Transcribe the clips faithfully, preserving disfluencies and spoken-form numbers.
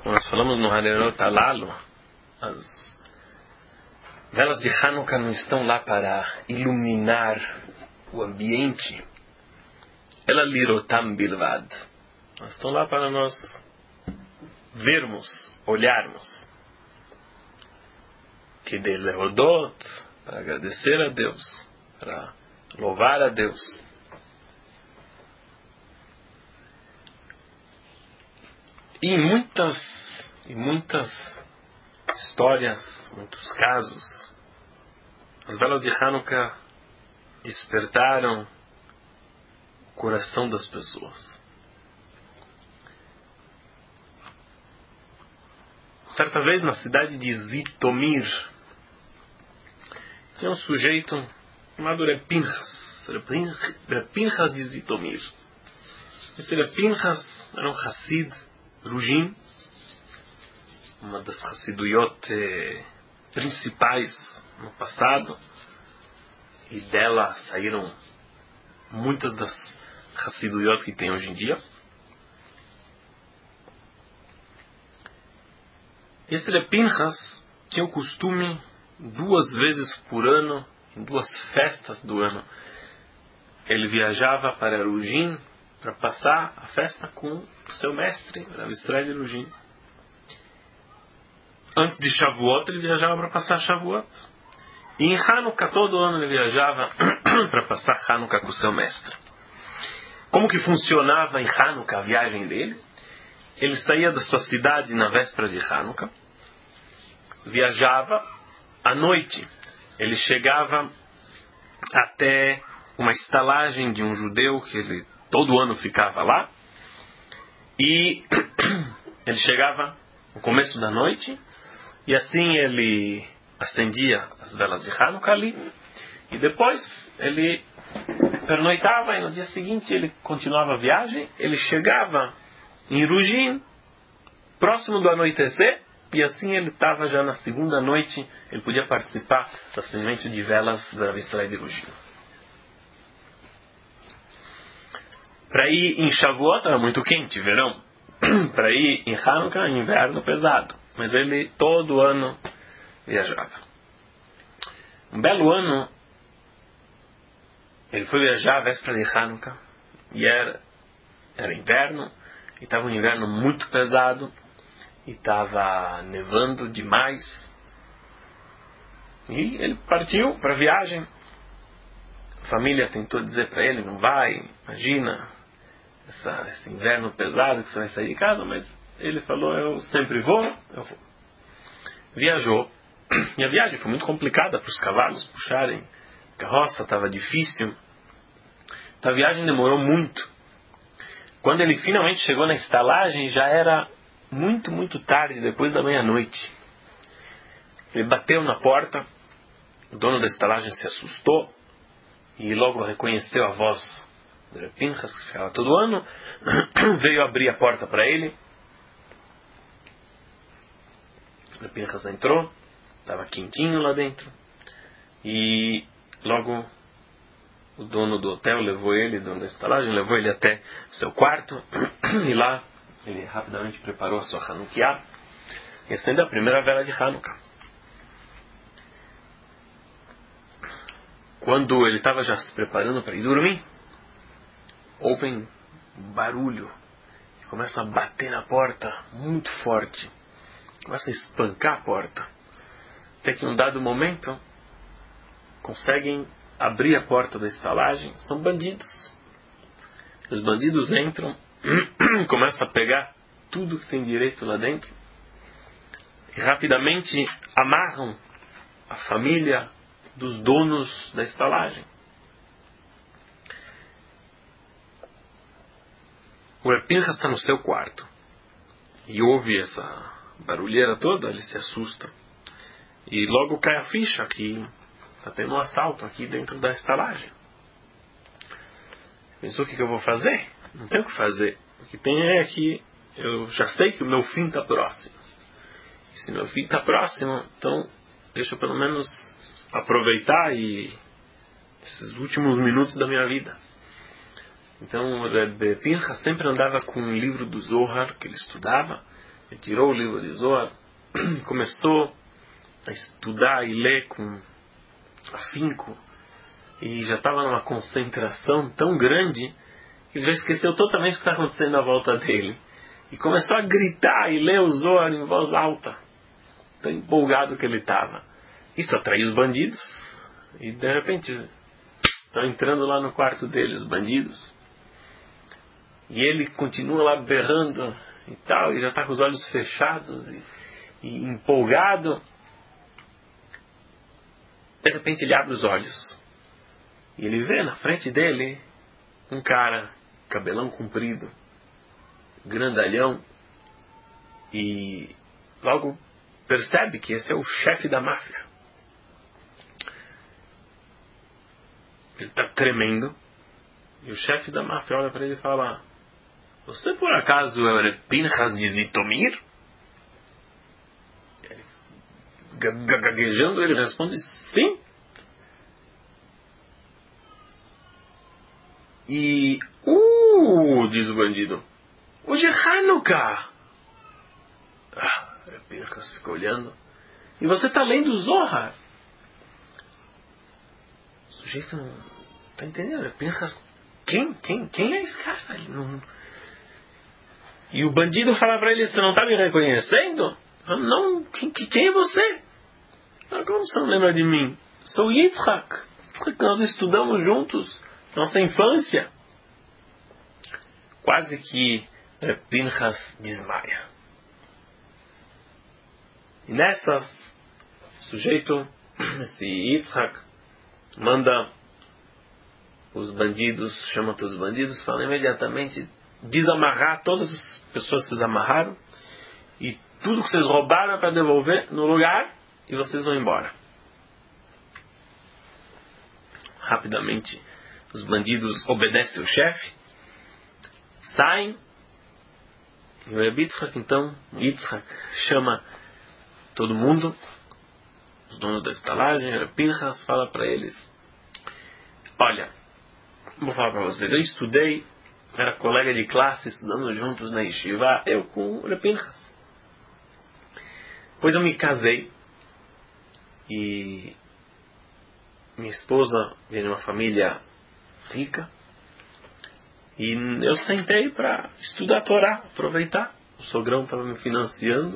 como nós falamos no Hanerot Halalu, as velas de Hanukkah não estão lá para iluminar o ambiente. Ela lirotam bilvad. Elas estão lá para nós vermos, olharmos. Que de leodot, para agradecer a Deus, para louvar a Deus. E em muitas, em muitas histórias, muitos casos, as velas de Hanukkah despertaram o coração das pessoas. Certa vez na cidade de Zitomir, tinha um sujeito chamado Reb Pinchas, Reb Pinchas de Zitomir. Esse Reb Pinchas era um Hassid Rujim, uma das Hassiduyot eh, principais no passado, e dela saíram muitas das Hassiduyot que tem hoje em dia. Esse Reb Pinchas tinha o costume, duas vezes por ano, em duas festas do ano, ele viajava para Rujim para passar a festa com o seu mestre, Rav Israel Rujim. Antes de Shavuot, ele viajava para passar Shavuot. E em Hanukkah, todo ano ele viajava para passar Hanukkah com o seu mestre. Como que funcionava em Hanukkah a viagem dele? Ele saía da sua cidade na véspera de Hanukkah, viajava à noite. Ele chegava até uma estalagem de um judeu que ele todo ano ficava lá. E ele chegava no começo da noite e assim ele acendia as velas de Hanukkah ali. E depois ele pernoitava e no dia seguinte ele continuava a viagem. Ele chegava em Rujim próximo do anoitecer. E assim ele estava já na segunda noite, ele podia participar do acendimento de velas da Rav Israel de Rujim. Para ir em Shavuot era muito quente, verão. Para ir em Hanukkah, inverno pesado. Mas ele todo ano viajava. Um belo ano, ele foi viajar à véspera de Hanukkah. E era, era inverno, e estava um inverno muito pesado. E estava nevando demais. E ele partiu para a viagem. A família tentou dizer para ele, não vai, imagina, essa, esse inverno pesado que você vai sair de casa, mas ele falou, eu sempre vou, eu vou. Viajou. E a viagem foi muito complicada para os cavalos puxarem. A carroça estava difícil. Então a viagem demorou muito. Quando ele finalmente chegou na estalagem, já era muito, muito tarde, depois da meia-noite. Ele bateu na porta, o dono da estalagem se assustou e logo reconheceu a voz do Reb Pinchas, que ficava todo ano, veio abrir a porta para ele. O Reb Pinchas entrou, estava quentinho lá dentro, e logo o dono do hotel levou ele, o dono da estalagem, levou ele até o seu quarto, e lá ele rapidamente preparou a sua Hanukkah e acendeu a primeira vela de Hanukkah. Quando ele estava já se preparando para ir dormir, ouvem um barulho e começa a bater na porta muito forte. Começa a espancar a porta. Até que em um dado momento conseguem abrir a porta da estalagem. São bandidos. Os bandidos entram, começam a pegar tudo que tem direito lá dentro e rapidamente amarram a família dos donos da estalagem. O Reb Pinchas está no seu quarto e ouve essa barulheira toda, ele se assusta e logo cai a ficha que está tendo um assalto aqui dentro da estalagem. Pensou, o que, que eu vou fazer? Não tenho o que fazer. O que tem é que eu já sei que o meu fim está próximo. E se meu fim está próximo, então deixa eu pelo menos aproveitar e esses últimos minutos da minha vida. Então o Reb Pinchas sempre andava com um livro do Zohar que ele estudava. Ele tirou o livro de Zohar, começou a estudar e ler com afinco, e já estava numa concentração tão grande que ele já esqueceu totalmente o que está acontecendo à volta dele. E começou a gritar e ler o Zohar em voz alta, tão empolgado que ele estava. Isso atraiu os bandidos. E de repente estão entrando lá no quarto dele os bandidos. E ele continua lá berrando e tal, e já está com os olhos fechados e, e empolgado. De repente ele abre os olhos e ele vê na frente dele um cara, cabelão comprido, grandalhão, e logo percebe que esse é o chefe da máfia. Ele está tremendo, e o chefe da máfia olha para ele e fala: você por acaso é o Pinchas de Zitomir? Ele, gaguejando, ele responde: sim. E, uh, diz o bandido, hoje é Hanukkah. Ah, o Pinchas fica olhando. E você está lendo o Zohar? O sujeito não está entendendo. Pinchas, quem, quem, quem é esse cara? Ele não... E o bandido fala para ele: você não está me reconhecendo? Não, quem, quem é você? Ah, como você não lembra de mim? Sou Yitzhak. Nós estudamos juntos nossa infância. Quase que Pinchas desmaia. E nessas, o sujeito, esse Yitzhak, manda os bandidos, chama todos os bandidos, fala imediatamente desamarrar, todas as pessoas se desamarraram, e tudo que vocês roubaram é para devolver no lugar, e vocês vão embora. Rapidamente os bandidos obedecem o chefe, saem, e o Rebbe Yitzhak, então, Yitzhak chama todo mundo, os donos da estalagem, o Pinchas, fala para eles: olha, vou falar para vocês, eu estudei, era colega de classe, estudando juntos na Yeshiva, eu com o Pinchas. Depois eu me casei, e minha esposa veio de uma família rica, e eu sentei para estudar a Torá, aproveitar. O sogrão estava me financiando.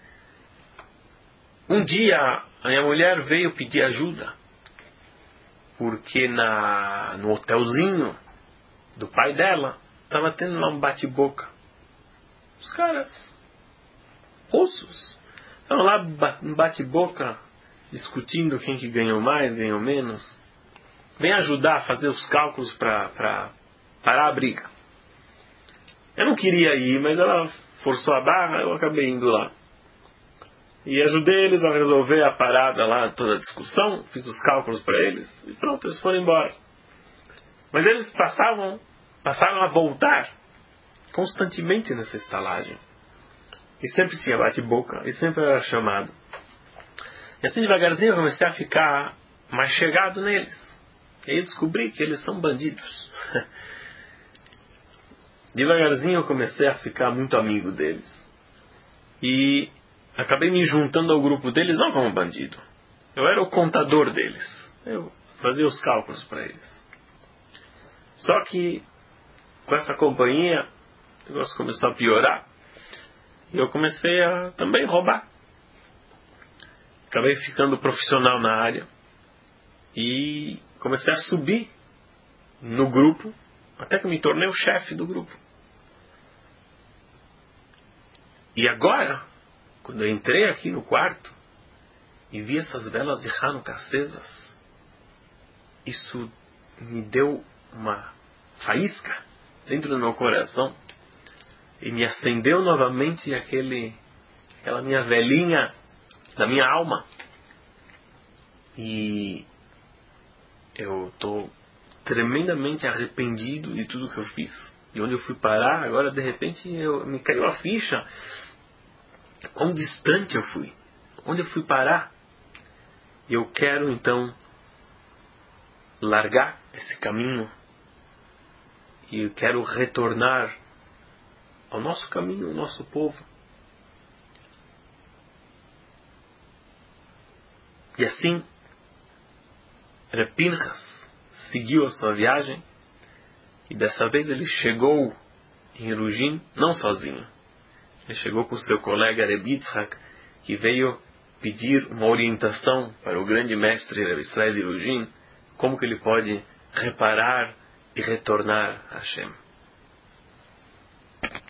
Um dia a minha mulher veio pedir ajuda, porque na, no hotelzinho do pai dela estava tendo lá um bate-boca. Os caras russos estavam lá um bate-boca, discutindo quem que ganhou mais, ganhou menos. Vem ajudar a fazer os cálculos para parar a briga. Eu não queria ir, mas ela forçou a barra, eu acabei indo lá. E ajudei eles a resolver a parada lá, toda a discussão, fiz os cálculos para eles, e pronto, eles foram embora. Mas eles passavam, passaram a voltar constantemente nessa estalagem. E sempre tinha bate-boca, e sempre era chamado. E assim devagarzinho eu comecei a ficar mais chegado neles. E aí eu descobri que eles são bandidos. Devagarzinho eu comecei a ficar muito amigo deles. E acabei me juntando ao grupo deles, não como bandido. Eu era o contador deles. Eu fazia os cálculos para eles. Só que com essa companhia o negócio começou a piorar. E eu comecei a também roubar. Acabei ficando profissional na área. E comecei a subir no grupo, até que me tornei o chefe do grupo. E agora, quando eu entrei aqui no quarto e vi essas velas de Hanukkah acesas, isso me deu uma faísca dentro do meu coração e me acendeu novamente aquele, aquela minha velinha da minha alma. E eu estou tremendamente arrependido de tudo que eu fiz, de onde eu fui parar. Agora de repente eu, me caiu a ficha quão distante eu fui, onde eu fui parar. E eu quero então largar esse caminho e eu quero retornar ao nosso caminho, ao nosso povo, E assim, Reb Pinchas seguiu a sua viagem, e dessa vez ele chegou em Erujin, não sozinho. Ele chegou com o seu colega Reb Yitzhak, que veio pedir uma orientação para o grande mestre Reb Israel de Erujin, como que ele pode reparar e retornar a Hashem.